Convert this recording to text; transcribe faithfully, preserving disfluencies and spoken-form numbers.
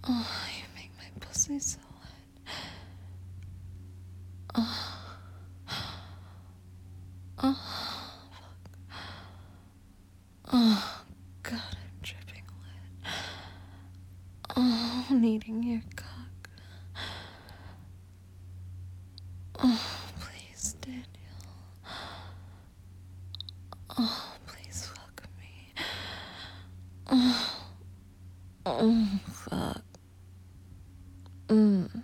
Oh, you make my pussy so wet. Oh, oh, oh, God, I'm dripping wet. Oh, needing your cock. Oh, please, Daniel. Oh, please fuck me. Oh, oh fuck. Mm.